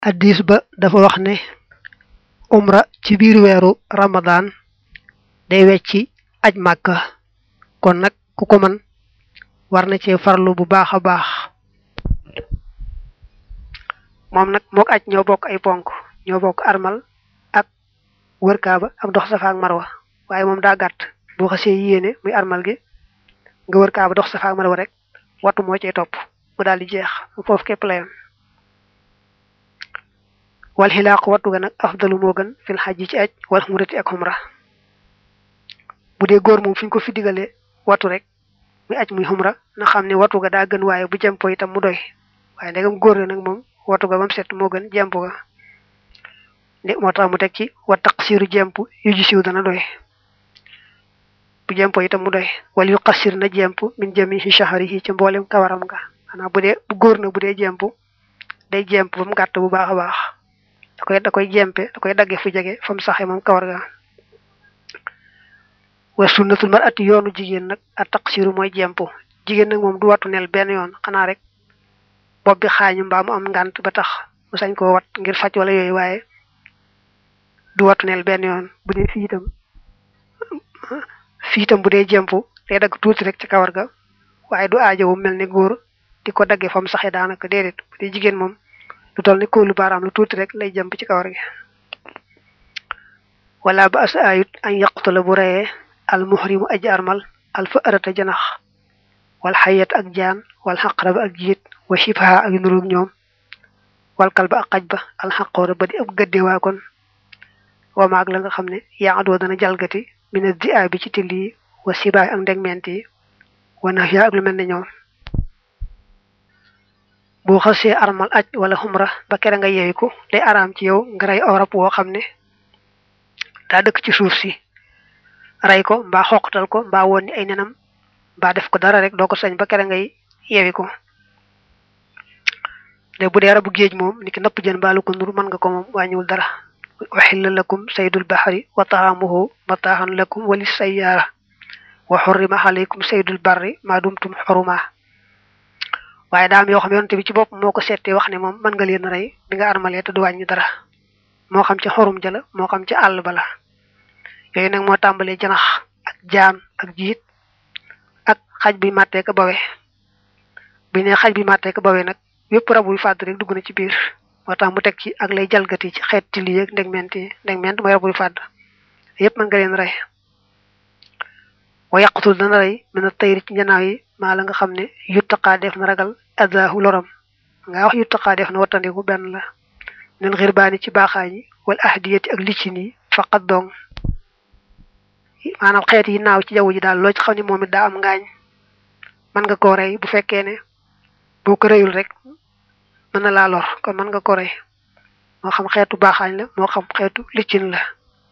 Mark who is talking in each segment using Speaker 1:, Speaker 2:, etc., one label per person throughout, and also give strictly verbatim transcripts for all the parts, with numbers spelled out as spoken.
Speaker 1: addis ba dafa wax ne umra ci biir weeru ramadan day wecci aj màkka kon nag ku ko man war na cee farlu bu baax a baax moom nag mook aj ñoo bokk ay ponk ñoo bokk armal ak wër kaaba ak dox safa ak marwa waaye moom daa gàtt boo xasee yéene muy armal gi nga wër kaaba dox safa ak marwa rek wattu moo cee topp mu daal di jeex foofu képp la yam wal xilaaq wattu ga nag afdalu moo gën fil xajji ci aj wal xumrati ak xumra bu dee góor moom fi ñu ko fi digalee wattu rek muy aj muy xumra na xam ne wattu ga daa gën waaye bu jempo itam mu doy waaye ndegam góor la nag moom wattu ga bam set moo gën jempo ga ndi moo tax mu teg ci wa taqsiru jemp yu ji siw dana doy bu jempo itam mu doy wal yu qasir na jemp min jamihi shahrihi ci mboolem kawaram nga xanaa bu dee bu góor na bu dee jemp day jemp ba mu gàtt bu baax a baax da koy da koy jempe da koy dagge fu jege fa mu saxe moom kawar ga wa sunnatul mar'ati yoonu jigéen nag a taqsiru mooy jemp jigéen nag moom du wattu nel benn yoon xanaa rek bopp bi xaañu mbaa mu am ngànt ba tax mu sañ koo wat ngir faj wala yooyu waaye du wattu nel benn yoon bu dee fii itam fii itam bu dee jemp day dagg tuuti rek ci kawar ga waaye du aajowu mel ni góor di ko dagge fa mu saxe daanaka déedéet bu dee jigéen moom lu toll ni kóolu baaraam lu tuuti rek lay jëmp ci kawar gi wala ba as ayut an yaqtula bu reyee al muhrimu aji armal al fa'rata janax wal xayat ak jaan wal xaqraba ak jiit wa shibha ak nuróog ñoom wal kalba ak xaj ba al xaqoora ba di ab gëddewaa kon wa maag la nga xam ne yaadoo dana jalgati mina di a bi ci till yi wa sibaay ak ndegment yi wa nax yaa ak lu mel ne ñoom boo xasee armal aj wala xumra ba kere nga yeewi ko day araam ci yow nga rey orab woo xam ne daa dëkk ci suuf si rey ko mbaa xoqatal ko mbaa woon ni ay nenam mbaa def ko dara rek doo ko sañ ba kere ngay yeewi ko de bu dee rabu géej moom ni ki napp jën mbaalu ko nur mën nga ko moom wàññiwul dara uhilla lakum saydul bahri wa ta'amuhu mataahan lakum wa lis sayyaara wa hurrima alaykum saydul barri ma dumtum huruma waaye daam yoo xam yonte bi ci bopp moo ko seetee wax ne moom mën nga leen rey bi nga armalee te du wàññi dara moo xam ci xorum jala moo xam ci àll bala yooyu nag moo tàmbalee janax ak jaan ak jiit ak xaj bi màttee ko bawe bi ne xaj bi màttee ko bawe nag yépp rab wuy fàdd rek dugg na ci biir moo tax mu teg ci ak lay jalgati ci xeet til yi ak ndegment yi ndegment mooy rab wuy fàdd yépp mën nga leen rey wa yaqtul dana rey mën a tayri ci njanaaw yi maa la nga xam ne yuttaqaa def na ragal adaahu loram nga wax yuttaqaa def na wattandiku benn la nel xirbaani ci baaxaañi wal ahdiyati ak liccin yi faqat dong maanaam xeet yi naaw ci jaww ji daal loo ci xam ne moom it daa am ngaañ mën nga koo rey bu fekkee ne boo ko reyul rek mën na laa lor kon mën nga ko rey moo xam xeetu baaxaañ la moo xam xeetu liccin la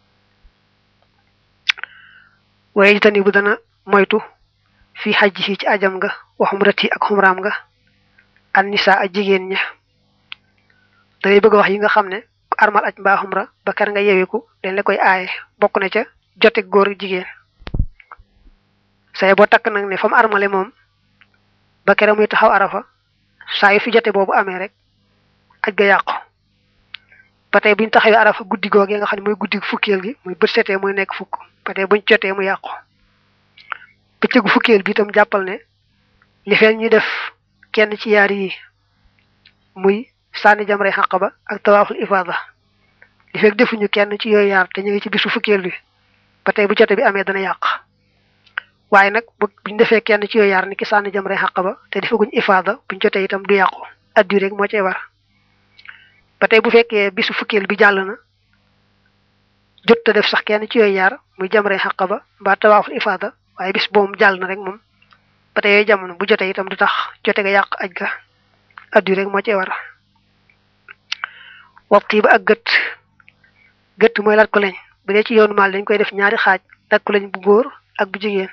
Speaker 1: waaye itani bu dana moytu fii xajji si ci ajam nga wa xumrati ak xumraam nga an nisa ak jigéen ña day bëgg wax yi nga xam ne armal aj mbaa xumra ba ker nga yewiku dañ la koy aaye bokk na ca jote góor jigéen say boo takk nag ne fa mu armale moom ba kere muy taxaw arafa saa yu fi jote boobu amee rek aj ga yàqu ba tey buñ taxawee arafa guddi googee nga xam ne mooy guddi fukkeel gi muy bët setee muy nekk fukk ba tey buñ jotee mu yàqu bëccëgu fukkeel bi itam jàppal ne li feen ñu def kenn ci yaar yi muy sànni jamray xaqaba ak tawaaful ifaada li fekk defuñu kenn ci yooyu yaar te ñu ngi ci bisu fukkeel bi ba tey bu jote bi amee dana yàq waaye nag buñ defee kenn ci yooyu yaar ni ki sànni jamray xaqaba te defaguñ ifaada buñ jotee itam du yàqu addu rek moo cee war ba tey bu fekkee bisu fukkeel bi jàll na jot te def sax kenn ci yooyu yaar muy jamray xaqaba mbaa tawaaful ifaada waaye bis boobu jàll na rek moom ba tey yooyu jamono bu jotee itam du tax jote ga yàq aj ga addu rek moo cee war waxtu ba ak gët gët mooy lat ko lañ bu dee ci yoonu maal dañ koy def ñaari xaaj lat ko lañ bu góor ak bu jigéen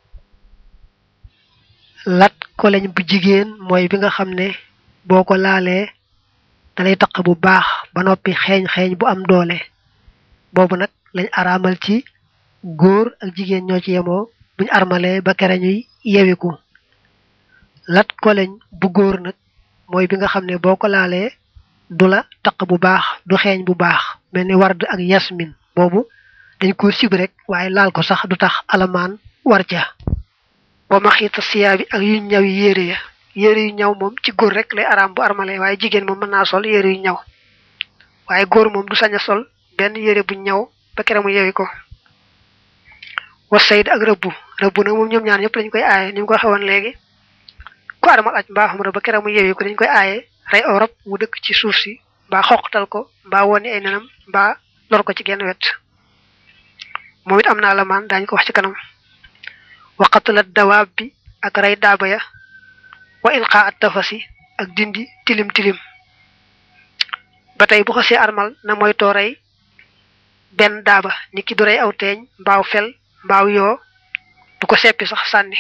Speaker 1: lat ko lañ bu jigéen mooy bi nga xam ne boo ko laalee dalay taq bu baax ba noppi xeeñ xeeñ bu am doole boobu nag lañ araamal ci góor ak jigéen ñoo ci yemoo buñ armalee ba kere ñuy yewiku lat ko lañ bu góor nag mooy bi nga xam ne boo ko laalee dula taq bu baax du xeeñ bu baax melni ward ak yasmin bobu dañ ko sib rek waye laal ko sax du tax alaman war ja wa maxita siyabi ak yu ñaw yére ya yére yu ñaw mom ci góor rek lay aram bu armalé waye jigen mom mëna sol yére yu ñaw waye góor mom du saña sol ben yére bu ñaw ba kéramu yewi ko wa sayd ak rabbu rabbu nak mom ñom ñaar ñep lañ koy ayé nim ko xewon légui ko armal aj ba xam ba kéramu yewi ko dañ koy ayé ray orop mu dëkk ci suuf si ba xoxtal ko ba woni ay nanam ba lor ko ci genn wet momit amna la man dañ ko wax ci kanam wa qatlat dawab bi ak ray daba ya wa ilqa at tafasi ak dindi tilim tilim batay bu xasse armal na moy to ray ben daba niki du ray aw teñ mbaaw fel mbaaw yo du ko seppi sax sanni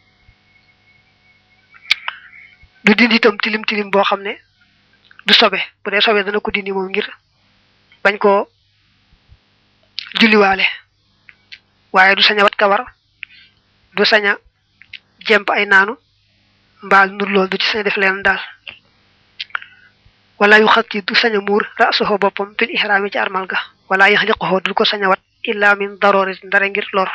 Speaker 1: du dindi tam tilim tilim bo xamne du sobe bu dé sobe dana ko dindi mom ngir bañ ko julli walé waye du saña wat kawar du saña jemp ay nanu mbal nur lol du ci saña def len dal wala yu khatti du saña mur ra'suhu bopam fil ihram ci armal ga wala yahliquhu du ko saña wat illa min daruri ndara ngir lor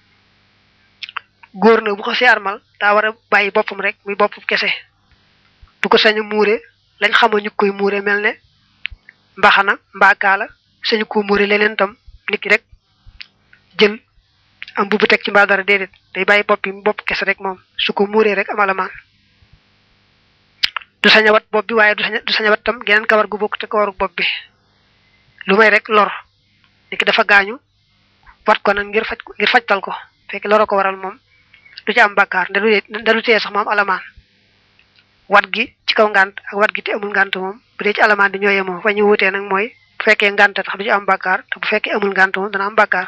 Speaker 1: góor na bu ko ci armal da wara bayyi bopam rek muy bop kesse du ko saña muré lañ xama ñu koy muré melne mbaxana mbakala sañu ko muré leneen tam niki rek jël am bu bu tek ci mba dara dedet day bayyi bop bi bop kesse rek mom su ko muré rek amala man du saña wat bop bi waye du saña du saña wat tam geneen kawar gu bok te kawaru bop bi lu may rek lor niki dafa gañu wat ko nak ngir fajj ngir fajtal ko fekk loro ko waral mom du ci am bakkar da du da du té sax mom alaman wat gi ci kaw ngant ak wat gi te amul ngant mom bu dé ci alaman di ñoyé mom fa ñu wuté nak moy bu fekké ngant tax du ci am bakkar te bu fekké amul ngant mom dana am bakkar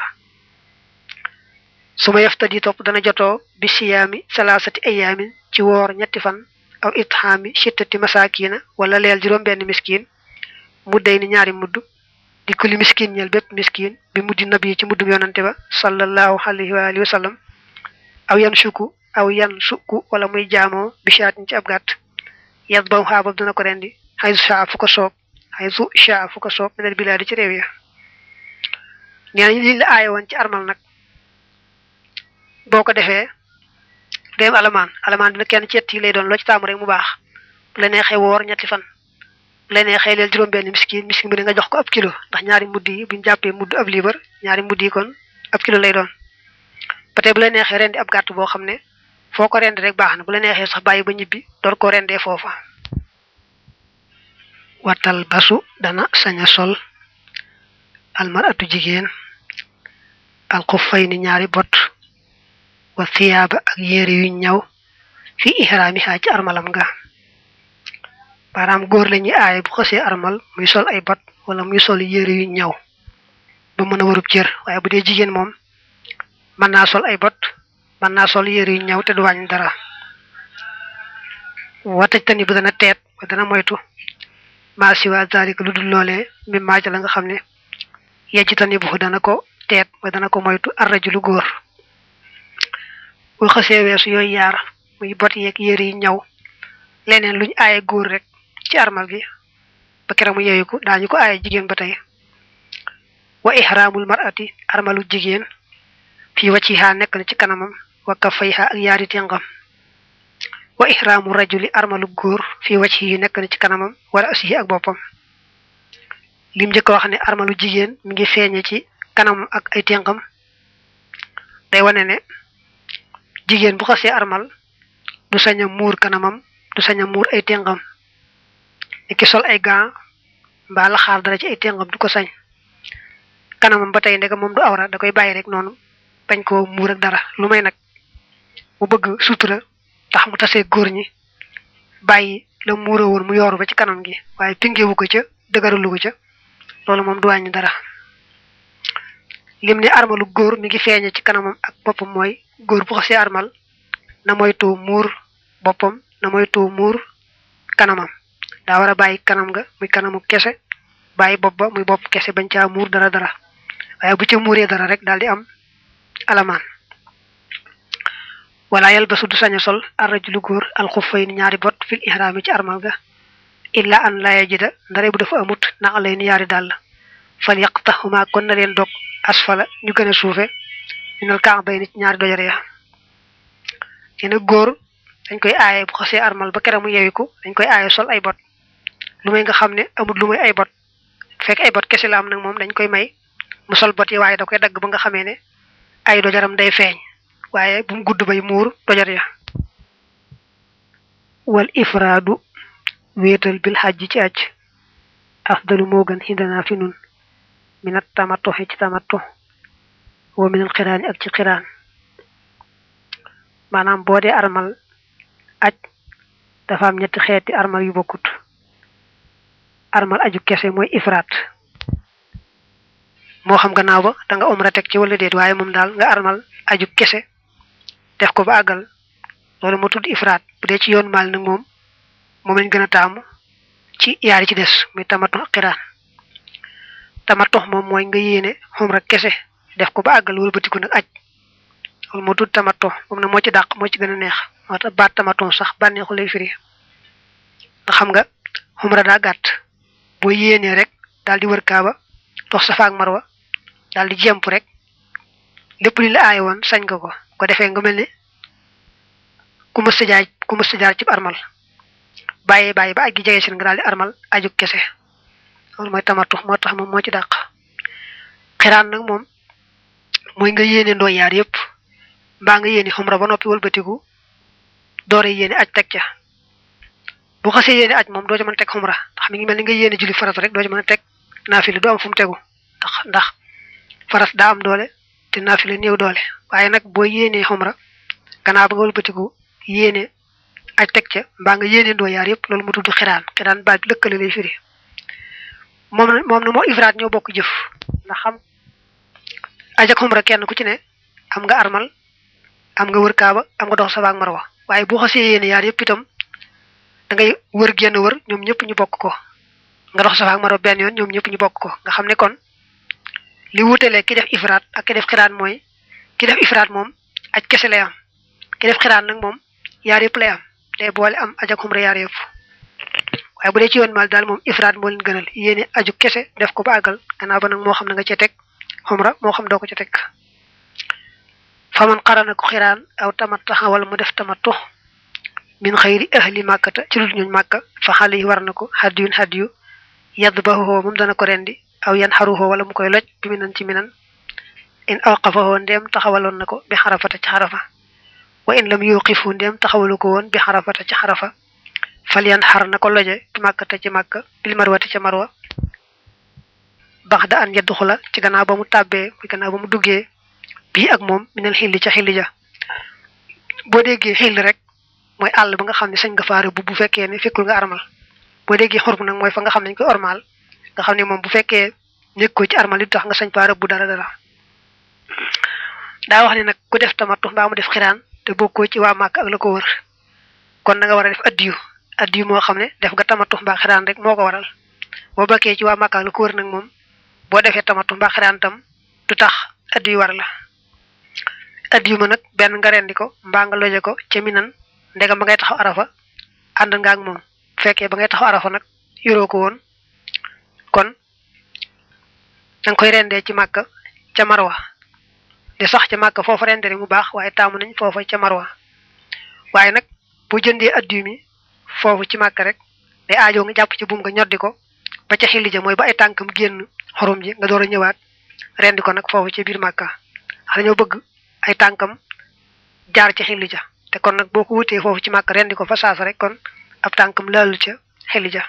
Speaker 1: suma yaftadi top dana joto bi siyami salasati ayamin ci wor ñetti fan aw ithami shittati masakina wala leel juroom ben miskin mudday ni ñaari muddu di kulli miskin ñel bepp miskin bi muddi nabi ci muddu yonante ba sallallahu alayhi wa alihi wasallam aw yanshuku aw yansuku wala muy jamo bi shatin ci ab gatt yadbaw haba dana ko rendi hayzu sha fu ko soob hayzu sha fu ko soob min biladi ci rew ya ñaan li la ay won ci armal nak boko defé dem alaman alaman dina kenn ci yetti lay doon lo ci tam rek mu bax la nexé wor ñetti fan la nexé lel juroom ben miskin miskin bi nga jox ko ab kilo ndax ñaari muddi buñ jappé muddu ab liver ñaari muddi kon ab kilo lay doon paté bu la nexé rendi ab gatt bo xamné foko rendi rek baxna bu la nexé sax bayyi ba ñibbi dor ko rendé fofa watal basu dana saña sol al mar'atu jigen al khuffayn ñaari bot wa thiyaba ak yere yu ñaw fi ihramiha ci armalam nga param goor lañu ay bu xossé armal muy sol ay bot wala muy sol yere yu ñaw ba mëna warup cieur waye bu dé jigen mom man na sol ay bot man na sol yere yu ñaw té du wañ dara wata tani bu dana tet dana moytu ma siwa zalika ludul lolé mi ma ci la nga xamné yejj tani bu dana ko tet ba dana ko moytu arrajulu goor bu xasse wessu yoy yar muy bot yek yere yi ñaw leneen luñ ayé goor rek ci armal gi ba kéramu yeyiku dañu ko ayé jigen batay wa ihramul mar'ati armalu jigen fi wacciha nek na ci kanamam wa kafayha ak yari tengam wa ihramu rajuli armalu goor fi waccihi nek na ci kanamam wala asihi ak bopam lim jëk wax ne armalu jigen mi ngi feñé ci kanam ak ay tengam day wone ne jigen bu xasse armal du saña mur kanamam du saña mur ay tengam ki sol ay ga ba la xaar dara ci ay tengam du ko sañ kanamam batay ndega mom du awra da koy bayyi rek nonu bañ ko mur ak dara lumay nak mu bëgg sutura tax mu tassé goor ñi bayyi la muro won mu yoru ba ci kanam gi waye pingewu ko ca deugaralu ko ca lolu mom du wañu dara limni armalu goor mi ngi feñé ci kanamam ak bopam moy goor bu xasse armal na moytu mur bopam na moytu mur kanamam da wara bayyi kanam nga muy kanamu kesse bayyi bop ba muy bop kesse bañ ca mur dara dara waye bu ci muré dara rek daldi am alaman wala yalbasu du saña sol arrajulu goor al khuffayn ñaari bot fil ihram ci armal ga illa an la yajida ndare bu dafa amut na alay ni yaari dal fal yaqtahuma kon na len dok asfala ñu gëna suufé minal ka'bay nit ñaari dojare ya ene góor dañ koy aaye bu xasee armal ba kera mu yewiku dañ koy aaye sol ay bot lu may nga xam ne amul lu may ay bot fekk ay bot kese la am nag moom dañ koy may mu sol bot yi waaye da koy dagg ba nga xamee ne ay dojaram day feeñ waaye bu mu gudd bay muur dojar ya wal ifraadu wéetal bil xajji ci aj afdalu moo gën xindana fi nun minat tamattu ci tamattu wa minal xiraani ak ci xiraan maanaam boo dee armal aj dafa am ñetti xeeti armal yu bokkut armal aju kese mooy ifraat moo xam gannaaw ba da nga umra teg ci wala déet waaye moom daal nga armal aju kese def ko ba àggal loolu moo tudd ifraat bu dee ci yoon maal nag moom moom lañ gën a taamu ci yaari ci des muy tamattu ak xiraan tamattu moom mooy nga yéene umra kese def ko ba àggal wala bëtiku nag aj loolu moo tudd tamattu moom na moo ci dàq moo ci gën a neex moo tax baat tamattu sax bànneexu lay firi nga xam nga umra daa gàtt boo yéenee rek daal di wër kaaba dox safa ak marwa daal di jemp rek lépp li la aaye woon sañ nga ko ko defee nga mel ni ku mës a jaay ku mës a jaar ci armal bàyyi bàyyi ba aj gi jege seen nga daal di armal aju kese loolu mooy tamattu moo tax moom moo ci dàq xiraan nag moom mooy nga yéene ndoo yaar yépp mbaa nga yéene umra ba noppi wëlbatiku doore yéene aj teg ca bu xasee yéene aj moom doo ca mën a teg umra ndax mi ngi mel ni nga yéene julli farat rek doo ca mën a teg naafila du am fu mu tegu ndax ndax farat daa am doole te naafila néew doole waaye nag boo yéenee umra gannaaw ba nga wëlbatiku yéene aj teg ca mbaa nga yéene ndoo yaar yépp loolu mu tudd xiraan xiraan baat bi lëkkale lay firi moom na moom na moo ifraat ñoo bokk jëf ndax xam aj ak umra kenn ku ci ne am nga armal am nga wër kaaba am nga dox safa ak marwa waaye boo xasee yéene yaar yépp itam da ngay wër genn wër ñoom ñëpp ñu bokk ko nga dox safa ak marwa benn yoon ñoom ñëpp ñu bokk ko nga xam ne kon li wutelee ki def ifraat ak ki def xiraan mooy ki def ifraat moom aj kese lay am ki def xiraan nag moom yaar yëpp lay am day boole am aj ak umra yaar yëpp waaye bu dee ci yoon mal daal moom ifraat moo leen gënal yéene aju kese def ko ba àggal gannaaw ba nag moo xam na nga ca teg umra moo xam doo ko ca teg faman qarana ko xiraan aw tamattaxa wala mu def tamattu min xayri ahli màkkata ci lu ñuñ màkka fa xale yi war na ko hadiyun hadiyu yadbahuhu moom dana ko rendi aw yan xaruhu wala mu koy loj bi minan ci minan in awqafahu ndéem taxawaloon na ko bi xarafata ci xarafa wa in lam yuqifu ndéem taxawalu ko woon bi xarafata ci xarafa fal yan xar na ko loje bi màkkata ci màkka bil marwati ca marwa baxda an yadduxula ci gannaaw ba mu tàbbee muy gannaaw ba mu duggee bii ak moom minal xilli ca xilli ja boo déggee xilli rek mooy àll ba nga xam ne sañ nga faare bu bu fekkee ne fekkul nga armal boo déggee xurm nag mooy fa nga xam ne dañ koy ormal nga xam ne moom bu fekkee nekkoo ci armal li tax nga sañ faare bu dara dara daa wax ne nag ku def tamattu mbaa mu def xiraan te bokkoo ci waa Màkka ak la ko wër kon da nga war a def addiyu addiyu moo xam ne def nga tamattu mbaa xiraan rek moo ko waral boo bakkee ci waa Màkka ak la ko wër nag moom boo defee tamattu mbaa xiraan tam du tax addiyu war la addiyu ma nag benn nga rendi ko mbaa nga loje ko ca minan ndegam ba ngay taxaw arafa ànd nga ak moom fekkee ba ngay taxaw arafa nag yoroo ko woon kon danga koy rendee ci Màkka ca marwa di sax ca Màkka foofa rende rek mu baax waaye taamu nañ foofa ca marwa waaye nag bu jëndee addiyu mi foofu ci Màkka rek day aajoo nga jàpp ci buum nga ñoddi ko ba ca xilli ja mooy ba ay tànkam génn xorom ji nga door a ñëwaat rendi ko nag foofu ci biir Màkka wax dañoo bëgg ay tànkam jaar ci xilli ja te kon nag boo ko wutee foofu ci Màkka rendi ko fa saasa rek kon ab tànkam laalu ca xilli ja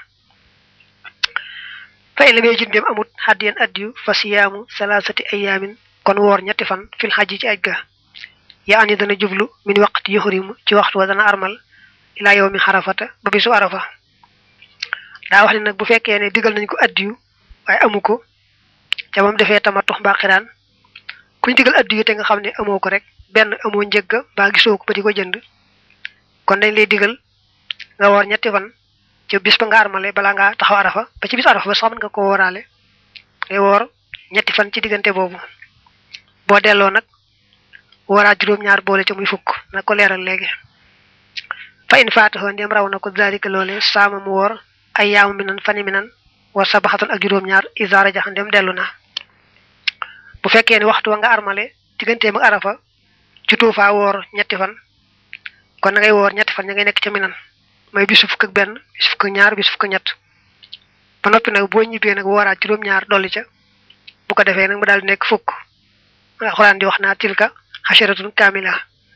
Speaker 1: fa in lam yajid dem amut hadiyan addiyu fa siyaamu salaasati ayaamin kon woor ñetti fan fil xajji ci aj ga yaa ani dana jublu min waqti yuhrimu ci waxtu wa dana armal ilaa yawmi xarafata ba bisu arafa daa wax ne nag bu fekkee ne digal nañ ko addiyu waaye amu ko ca moom defee tamattu mbaa xiraan kuñ digal addiyu te nga xam ne amoo ko rek benn amoo njëgga mbaa gisoo ko ba di ko jënd kon dañ lay digal nga woor ñetti fan ci bis ba nga armale balaa ngaa taxaw arafa ba ci bis arafa ba sax mën nga ko wooraale ngay woor ñetti fan ci diggante boobu boo delloo nag wooraat juróom-ñaar boole ca muy fukk na ko leeral léegi fa in faataxoo ndem raw na ko zalika loole saama mu woor ay yaamu minan fani minan wa sabaxatun ak juróom ñaar isa rajaxa ndem dellu na bu fekkee ne waxtu wa nga armale digganteem ak arafa ci tuufaa woor ñetti fan kon na ngay woor ñetti fan ña ngay nekk ca minan mooy bisu fukk ak benn bisu fukk ak ñaar bisu fukk ak ñett ba noppi nag boo ñibbee nag wooraat juróom ñaar dolli ca bu ko defee nag mu daal di nekk fukk alxuraan di wax naa tilka xasharatun kaamila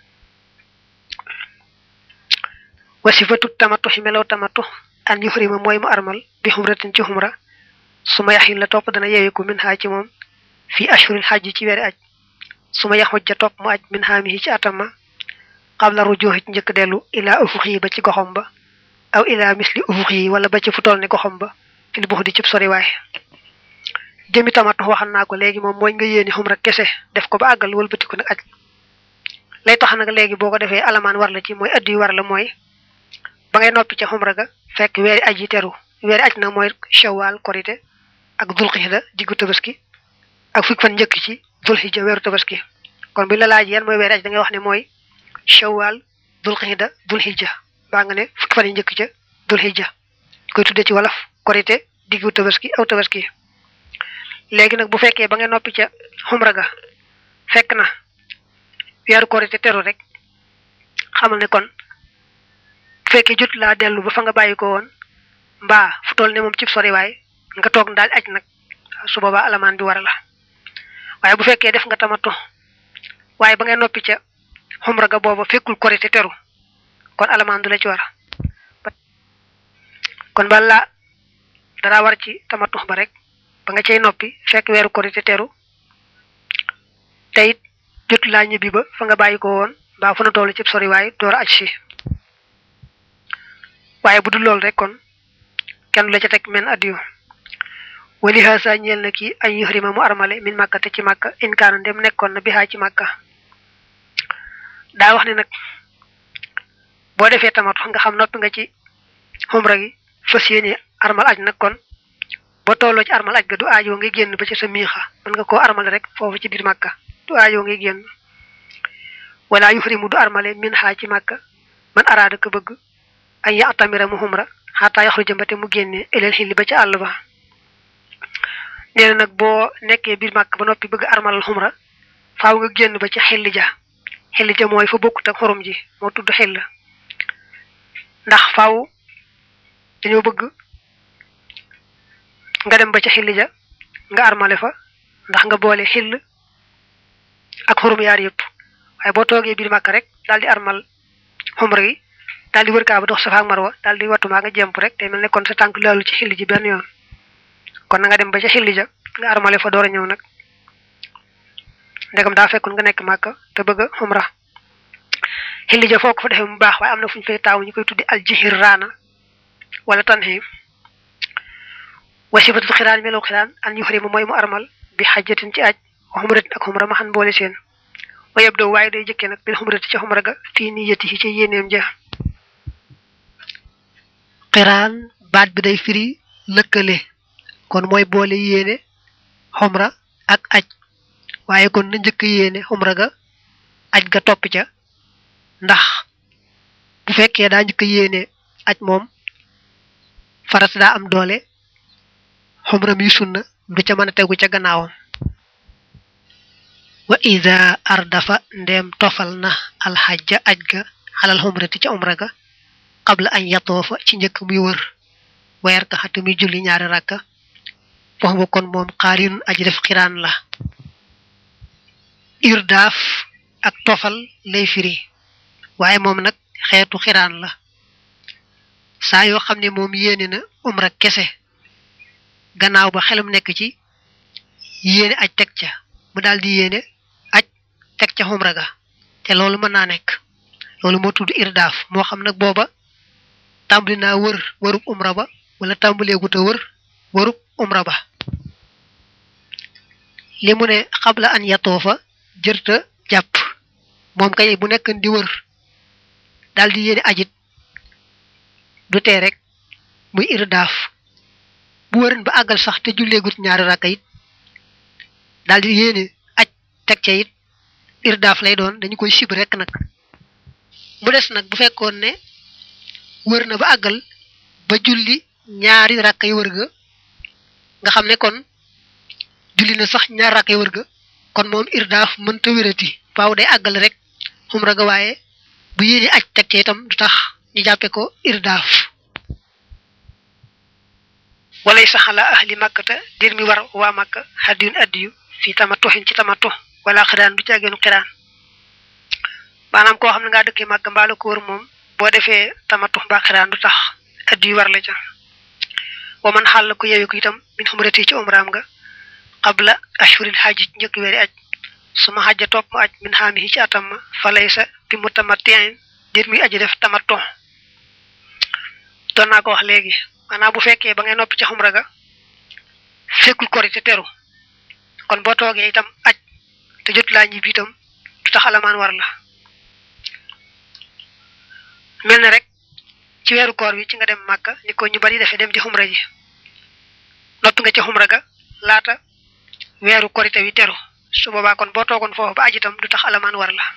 Speaker 1: wasifatu tamattu melaw tamattu an yuhrima mooy mu armal bi xumratin ci xumra su ma yaxin la topp dana yeweeku min xaa ci moom fii ashuril xaj ci weeri aj su ma yaxuj ja topp mu aj min xaamihi ci atama qabla rujuuxi ci njëkk dellu ilaa ufuxi ba ci goxom ba aw ilaa misli ufuxi wala ba ci fu toll ne goxom ba fil bux di cib soriwaay jëmi tamattu waxan naa ko léegi moom mooy nga yéeni xumra kese def ko ba àggal wëlbatiku nag aj lay tax nag léegi boo ko defee alamaan war la ci mooy addi war la mooy ba ngay noppi ca xumra ga fekk weeri aj yi teru weeri aj nag mooy shawal korite ak dulxijja diggu tabaski ak fukki fan njëkk ci dulxijja weeru tabaski kon bi la laaj yan mooy weeri aj da ngay wax ne mooy shawal dulxijja dulxijja baa nga ne fukki fan yi njëkk ca dulxijja koy tudde ci wolof korite diggu tabaski aw tabaski léegi nag bu fekkee ba ngay noppi ca xumra ga fekk na weeru korite teru rek xamal ne kon bu fekkee jot laa dellu ba fa nga bàyyi ko woon mbaa fu toll ne moom cib soriwaay nga toog daal aj nag su boobaa alamaan bi war la waaye bu fekkee def nga tamattu waaye ba ngay noppi ca xumra ga booba fekkul korite teru kon alamaan du la ci war kon bala dara war ci tamattu ba rek ba nga cey noppi fekk weeru korite teru te it jot laa ñibbi ba fa nga bàyyi ko woon mbaa fu na toll cib soriwaay door a aj si waaye bu dul loolu rek kon kenn du la ca teg men addiyu wali haasa ñeel na kii ay yuhrima mu armale min màkka te ci màkka in kaana ndem nekkoon na bihaa ci màkka daa wax ne nag boo defee tamatu nga xam noppi nga ci xumra gi fas yéene armal aj nag kon ba tolloo ci armal aj ga du aajoo ngay génn ba ci sa miixa mën nga koo armal rek foofu ci biir màkka du aajoo ngay génn wala yuhrimu du armale min xaa ci màkka man araada ko bëgg ay ya atamira mu xumra xataa yaxru jëmbate mu génne eleel xilli ba ca àll ba nee na nag boo nekkee biir màkk ba noppi bëgg armalal xumra faaw nga génn ba ci xilli ja xilli ja mooy fa bokkut ak xorom ji moo tudd xill ndax faaw dañoo bëgg nga dem ba ca xilli ja nga armale fa ndax nga boole xill ak xorom yaar yëpp waaye boo toogee biir màkk rek daal di armal xumra yi daal di wër kaa ba dox Safa ak Marwa daal di wattu maa nga jemp rek te mel ne kon sa tànk laalu ci xilli ji benn yoon kon na nga dem ba ca xilli ja nga armale fa door a ñëw nag ndegam daa fekkul nga nekk màkka te bëgg a xumra xilli ja foo ko fa defee mu baax waaye am na fu ñu fay taawu ñu koy tuddi aljihir raana wala tanhim wasifatul xiraan melow xiraan an yuhrima mooy mu armal bi xajjatin ci aj wa xumratin ak xumra ma xan boole seen wa yeb doo waaye day jëkkee nag bil xumrati ca xumra ga fii niyati ci yéeneem ja xiraan baat bi day firi lëkkale kon mooy boole yéene xumra ak aj waaye kon na njëkk yéene xumra ga aj ga topp ca ndax bu fekkee daa njëkk yéene aj moom farat daa am doole xumra mi sunna du ca mën a tegu ca gannaawam wa ida ardafa ndem tofal na alxajja aj ga xalal xumrati ca umra ga qabla an yatoofa ci njëkk muy wër wayar ka xatu muy julli ñaari rakka foofu ba kon moom xaarinun aji def xiraan la irdaaf ak tofal lay firi waaye moom nag xeetu xiraan la saa yoo xam ne moom yéene na umra kese gannaaw ba xelam nekk ci yéene aj teg ca mu daal di yéene aj teg ca umra ga te loolu mën naa nekk loolu moo tudd irdaaf moo xam nag booba tàmbali naa wër wërub umra ba wala tàmbaleegut a wër wërub umra ba li mu ne xabla an yatoofa jërta jàpp moom kay bu nekk di wër daal di yéene ajit du tee rek muy irdaaf bu wërin ba àggal sax te julleegut ñaari rakka it daal di yéene aj teg ca it irdaaf lay doon dañu koy sib rek nag mu des nag bu fekkoon ne wër na ba àggal ba julli ñaari rakkay wër ga nga xam ne kon julli na sax ñaar rakkay wër ga kon moom irdaaf mënta wérati faaw day àggal rek umra ga waaye bu yéene aj teg ci itam du tax ñu jàppe ko irdaaf walay saxala ahli makkata dir mi war waa makka hadiyun addiyu fi tamatuhin ci tamatu wala xiraan du ci ageenu xiraan maanaam koo xam ne ngaa dëkkee makka mbaalu ko wër moom boo defee tamatu mbaa xiraan du tax addiyu war la ca wa man xàll ko yeewi ko itam min xumrati ci umraam nga qabla ashhuril hajji njëkk weeri aj suma xajja topp mu aj min xaamihi ci atam ma falay sa bi mu tamattiin dir muy aji def tamattu doon naa ko wax léegi maanaam bu fekkee ba ngay noppi ci xumra ga fekkul korite teru kon boo toogee itam aj te jot laa ñibbi itam du tax alamaan war la mel na rek ci weeru koor wi ci nga dem màkka ni ko ñu bari defee dem ci xumra ji noppi nga ci xumra ga laata weeru korite wi teru su boobaa kon boo toogoon foofu ba aj itam du tax alamaan war la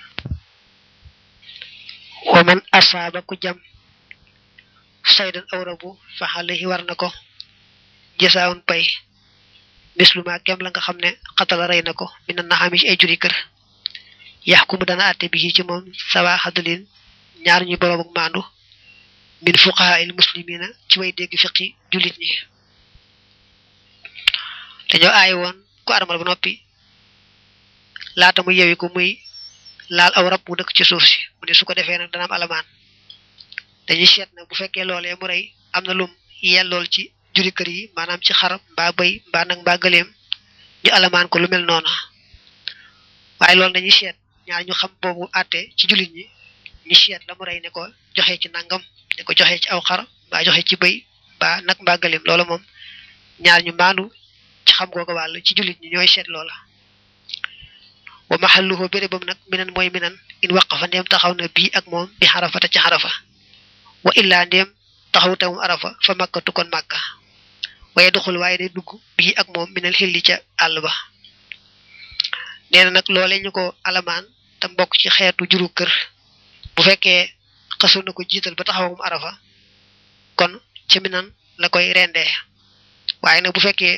Speaker 1: wa man asaaba ku jam saydan aw rabu fa alayhi war na ko jasaawun pay misluma kem la nga xam ne xatala rey na ko mina naxami ci ay juri kër yaxkumu dana àtte bi ci moom sawa xadalin ñaar ñuy boroom ak maandu min fuqaha il muslimina ci way dégg fiqi jullit ñi dañoo aay woon ku armal ba noppi laata mu yewi ko muy laal aw rab mu dëkk ci suuf si mu ne su ko defee nag dana am alamaan dañuy seet nag bu fekkee loolee mu rey am na lum yellool ci juri kër yi maanaam ci xar mbaa bëy mbaa nag mbaa gëleem ñu alamaan ko lu mel noonu waaye loolu dañuy seet ñaar ñu xam boobu àtte ci jullit ñi ñu seet la mu rey ne ko joxe ci nangam ne ko joxe ci aw xar mbaa joxe ci bëy mbaa nag mbaa gëleem loolu moom ñaar ñu maandu ci xam googu wàll ci jullit ñi ñooy seet loola wa mahalluhu bérébam nag minan mooy minan in waqafa ndéem taxaw na bii ak moom bi xarafata ci xarafa wa illaa ndéem taxaw tamum arafa fa makkatu kon makka waaye doxul waaye day dugg bii ak moom minal xilli ca àll ba nee na nag loole ñu ko alamaan te mbokk ci xeetu juru kër bu fekkee xasul na ko jiital ba taxawum arafa kon ci minan la koy rendee waaye nag bu fekkee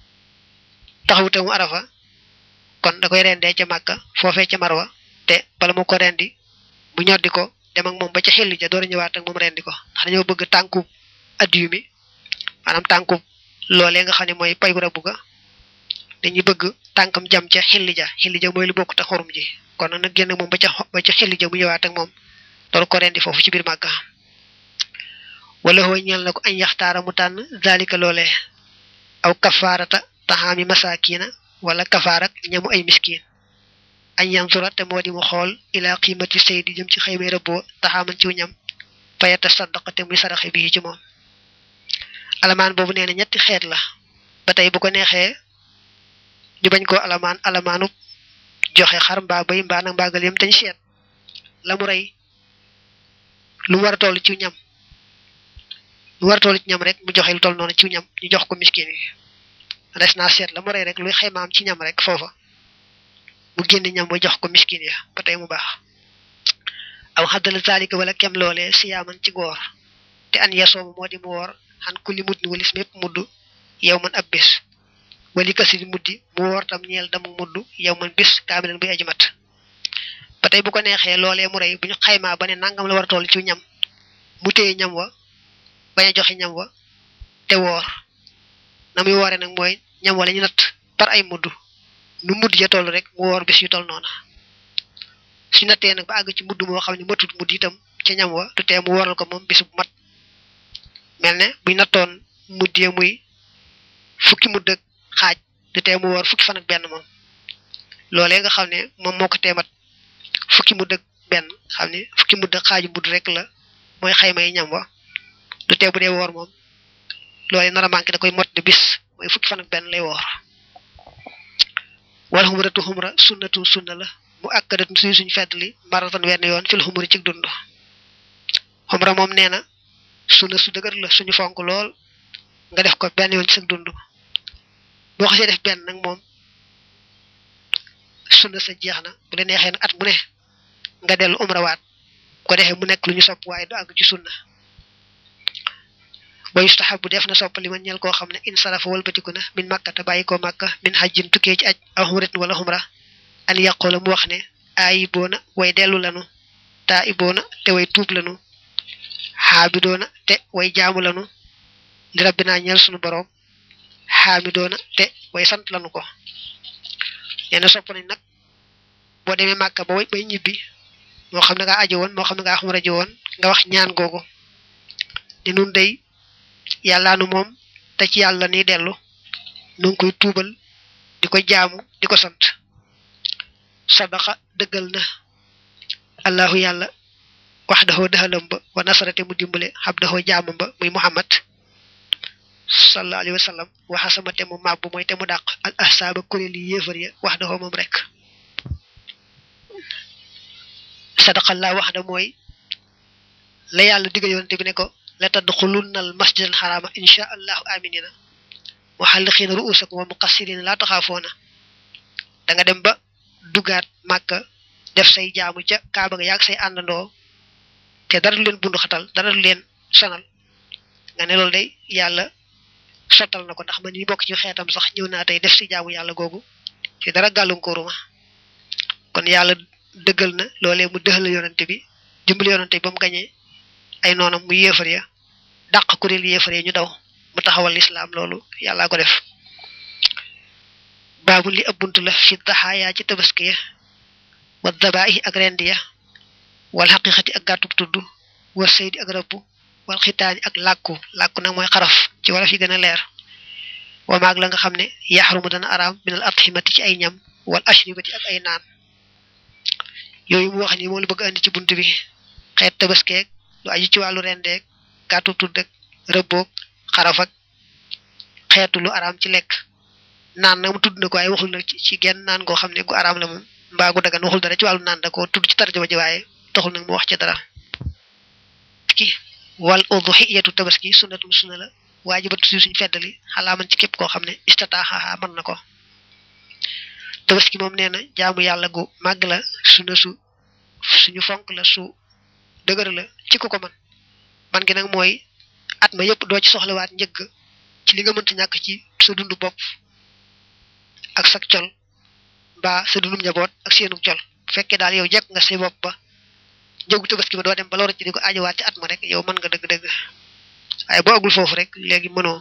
Speaker 1: taxaw tamum arafa kon da koy rendee ca màkka foofee ca marwa te bala mu ko rendi bu ñoddi ko dem ak moom ba ca xilli ja door a ñëwaat ak moom rendi ko ndax dañoo bëgg tànkub addiyu mi maanaam tànkub loolee nga xam ne mooy pay bu rabu ga dañuy bëgg tànkam jam ca xilli ja xilli ja mooy lu bokk te xorum ji kon nag génn moom ba ca ba ca xilli ja bu ñëwaat ak moom door ko rendi foofu ci biir màkka wala hoo ñeel na ko añ yaxtaara mu tànn zalika loolee aw kafaarata taxaami masakina wala kafaarak ñamu ay miskin añ yansura te moo di mu xool ila qiimati saydi jëm ci xëymay rëbboo taxaaman ciw ñam fayata saddaqa te muy saraxe bii ci moom alamaan boobu nee na ñetti xeet la ba tey bu ko neexee ñu bañ koo alamaan alamaanu joxe xar mbaa bay mbaa nag mbaagal yam tañ seet la mu rey lu war a toll ci ñam lu war a toll ci ñam rek mu joxe lu toll noonu ci ñam ñu jox ko miskin yi des naa seet la mu rey rek luy xaymaam ci ñam rek foofa mu génn ñam ba jox ko miskin ya ba tey mu baax aw xaddala zalika wala kem loolee siyaaman ci góor te an yasoomu moo di mu woor xan kulli mudd ni walis mépp mudd yow man ab bis wali kasiri muddi mu woor tam ñeel damu mudd yow man bis kaamilan buy aji mat ba tey bu ko neexee loolee mu rey bu ñu xaymaa ba ne nangam la war a toll ci ñam mu téye ñam wa bañ a joxe ñam wa te woor na muy wooree nag mooy ñam wala ñu natt par ay mudd nu mudd ja toll rek mu woor bis yu toll noona su nattee nag ba àgg ci mudd moo xam ne matut mudd itam ca ñam wa du tee mu wooral ko moom bis bu mat mel ne buñ nattoon mudd ya muy fukki mudd ak xaaj du tee mu woor fukki fan ak benn moom loolee nga xam ne moom moo ko teemat fukki mudd ak benn xam ne fukki mudd ak xaaju mudd rek la mooy xayma yi ñam wa du tee bu dee woor moom loolee nar a manqué da koy mot de bis mooy fukki fan ak benn lay woor wal xumratu xumra sunnatu sunna la mu akkadatun suy suñ feddli maratan wenn yoon fil xumri ci dund xumra moom nee na sunna su dëgër la suñu fonk lool nga def ko benn yoon ci sa dund boo xasee def benn nag moom sunna sa jeex na bu la neexee nag at mu ne nga dellu umra waat ko defee mu nekk lu ñu sopp waaye du àgg ci sunna wa yustahabu def na soppali man ñel koo xam ne in sarafa walbatiku na min makka te bàyyi ko makka min hajjin tukkee ci aj aw umratin wala umra an yaqula mu wax ne aayiboona way dellu lanu taa'iboona te way tuub lanu xaabidoona te way jaamu lanu li rabbina ñeel sunu boroom xaamidoona te way sant lanu ko nee na sopp nañ nag boo demee màkka ba way bay ñibbi moo xam ne ngaa aji woon moo xam ne ngaa xumra ji woon nga wax ñaan googu ne nun day yàlla nu moom te ci yàlla ni dellu nu ngi koy tuubal di ko jaamu di ko sant sadaqa dëggal na allahu yàlla waxdahu dahalam ba wa nasarate mu dimbale xabdahu jaamam ba muy muhammad sallallahu alayhi wa sallam waxasama te mu màbb mooy te mu dàq al ahsaaba kuréel yi yéefar ya waxdahu moom rek sadaqallah waxda mooy la yàlla digal yonente bi ne ko la tadxulunna al masjid al xaraama insha allahu aminina muhalliqiina ru'usakum wa muqassirina laa taxaafoona da nga dem ba dugaat màkka def say jaamu ca kaaba ga yaag say àndandoo te dara du leen bundu xatal dara du leen sonal nga ne loolu day yàlla sottal na ko ndax man ñi bokk ci xeetam sax ñëw naa tey def si jaamu yàlla googu ci dara gàllankooruma kon yàlla dëggal na loolee mu dëxal yonante bi dimbali yonante bi ba mu gañee ay noonam mu yéefar ya dàq kuréel yéefar ya ñu daw mu taxawal lislaam loolu yàllaa ko def baabu li ab bunt la fi daxaayaa ci tabaski ya wa dabaahi ak rendi ya wal xaqiqati ak gàttub tudd war saydi ak rëbb wal xitaani ak làkku làkku nag mooy xaraf ci wala fi gën a leer wa maag la nga xam ne yaxrumu dana araam minal atximati ci ay ñam wal ashribati ak ay naan yooyu mu wax ni moom la bëgg andi ci bunt bi xeet tabaskeeg lu aju ci wàllu rendeeg gàttub tudd ak rëbboog xaraf ak xeetu lu araam ci lekk naan nag mu tudd na ko waaye waxul nag ci genn naan goo xam ne gu araam la moom mbaa gu dagan waxul dara ci wàllu naan da ko tudd ci tarjuma ji waaye taxul nag mu wax ci dara ki wal udhiyatu tabaski sunnatum sunna la waajibatu si suñu feddali xalaa man ci képp koo xam ne istataaha mën na ko tabaski moom nee na jaamu yàlla gu màgg la sunna su suñu fonk la su dëgër la ci ku ko man man gi nag mooy at ma yëpp doo ci soxlawaat njëgg ci li nga mënta ñàkk ci sa dundu bopp ak sa col mbaa sa dundum njaboot ak seenum col bu fekkee daal yow jekk nga say bopp ba njëgu tabaski ba doo dem ba lor ci di ko aajowaat ci at ma rek yow mën nga dëgg-dëgg waaye boo agul foofu rek léegi mënoo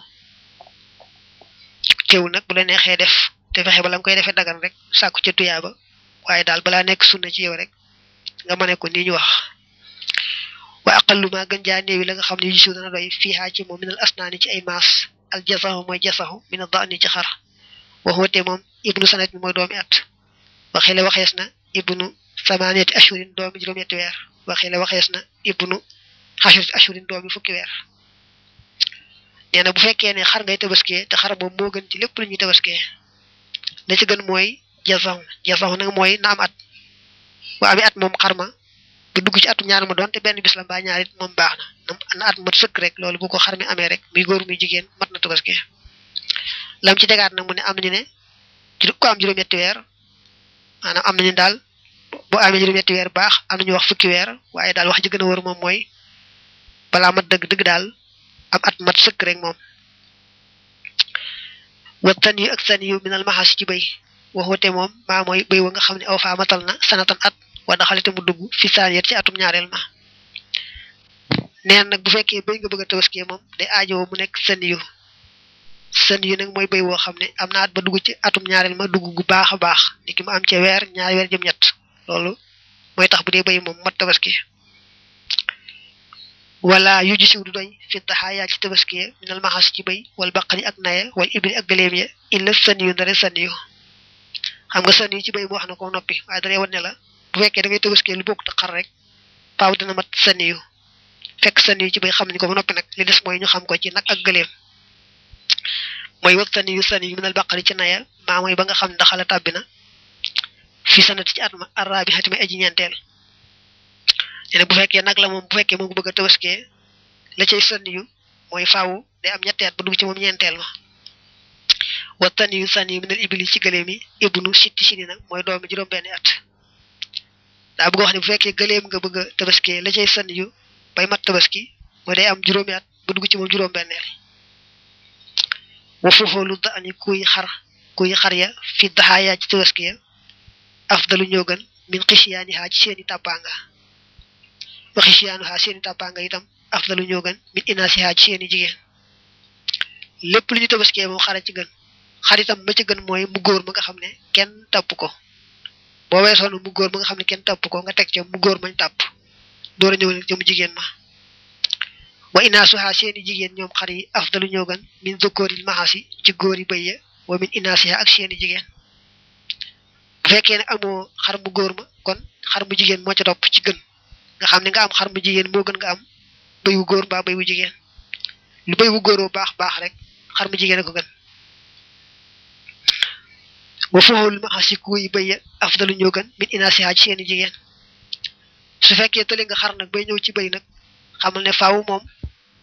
Speaker 1: teewul nag bu la neexee def te fexe ba la nga koy defee dagan rek sàkku ca tuyaaba waaye daal balaa nekk sunna ci yow rek nga mëne ko nii ñu wax wa aqallu ma gën jaa néewi la nga xam ne yu siw dana doy fiihaa ci moom minal asnaani ci ay maas al jasahu mooy jasahu mina daani ci xar waxuwate moom ibnu sanat mi mooy doomi at waxile waxees na ibnu samaaniyati ashurin doomi juróom-ñetti weer waxile waxees na ibnu xashrati ashurin doomi fukki weer nee na bu fekkee ne xar ngay tabaskee te xar moom moo gën ci lépp lu ñuy tabaskee la ci gën mooy jasahu jasahu nag mooy na am at bu amee at moom xar ma bu dugg ci atu ñaar ma doon te benn bis la mbaa ñaarit moom baax na na at mat sëkk rek loolu bu ko xar mi amee rek muy góor muy jigéen mat na tabaskee lam ci tegaat nag mu ne am nañu ne ko am juróom-ñetti weer maanaam am nañu daal boo amee juróom-ñetti weer baax am nañu wax fukki weer waaye daal wax ji gën a wër moom mooy balaa mat dëgg dëgg daal am at mat sëkk rek moom wa tan yu ak san yu minal maxaasi ci béy waxute moom maa mooy béy wa nga xam ne aw faa matal na sanatan at wa daxalite mu dugg fi saaniyat ci atum ñaareel ma neen nag bu fekkee béy nga bëgg a tabaskee moom day aajowoo mu nekk san yu san yu nag mooy béy woo xam ne am na at ba dugg ci atum ñaareel ma dugg gu baax a baax ni ki mu am ci weer ñaari weer jëm ñett loolu mooy tax bu dee béy moom mat tabaski wala yu ji siw du doy fi daxaayaa ci tabaski minal maxas ci béy wal baqari ak naye wal ibli ak gëléem ya illa san yu ndare san yu xam nga san yu ci béy mu wax na ko noppi waaye daree wan ne la bu fekkee da ngay tabaski lu bokk te xar rek faaw dina mat san yu fekk san yu ci béy xam nañ ko ba noppi nag li des mooy ñu xam ko ci nag ak gëléem mooy wat san yu san yu minal baqari ci naya maa mooy ba nga xam ndaxala tàbbi na fi sanati ci at ma araabi xatimi aji ñeenteel ne bu fekkee nag la moom bu fekkee moom ko bëgg a tabaskee la cay sanni yu mooy faaw day am ñetti at ba dugg ci moom ñeenteel ma wa tanni yu sanni yu minal ibli ci gëléem yi ibnu sitti sini nag mooy doomi juróom-benni at daa bëgg wax ne bu fekkee gëléem nga bëgg a tabaskee la cay sanni yu bay mat tabaski mooy day am juróomi at ba dugg ci moom juróom benneel wa fuxoolu da ani kuy xar kuy xar ya fi daxaayaa ci tabaski ya afdalu ñoo gën min xisyaanihaa ci seeni tàppaanga wa xisyaanuhaa seeni tàppaanga itam afdalu ñoo gën min inaasihaa ci seeni jigéen lépp lu ñu tabaskiyee moom xara ci gën xar itam ma ci gën mooy mu góor ma nga xam ne kenn tàpp ko boo weesoon mu góor ma nga xam ne kenn tàpp ko nga teg ca mu góor mañ tàpp door a ñëw nag ca mu jigéen ma wa inaasuhaa seeni jigéen ñoom xar yi afdalu ñoo gën min zukkooril maxasi ci góor yi bëy ya wa min inaasihaa ak seeni jigéen bu fekkee ne amoo xar mu góor ma kon xar mu jigéen moo ca topp ci gën nga xam ne nga am xar mu jigéen moo gën nga am bëy wu góor mbaa bëy wu jigéen lu bëy wu góoroo baax baax rek xar mu jigéen a ko gën wa fuxul maxasi kuy bëy ya afdalu ñoo gën min inaasihaa ci seeni jigéen su fekkee tële nga xar nag bay ñëw ci bëy nag xamal ne faaw moom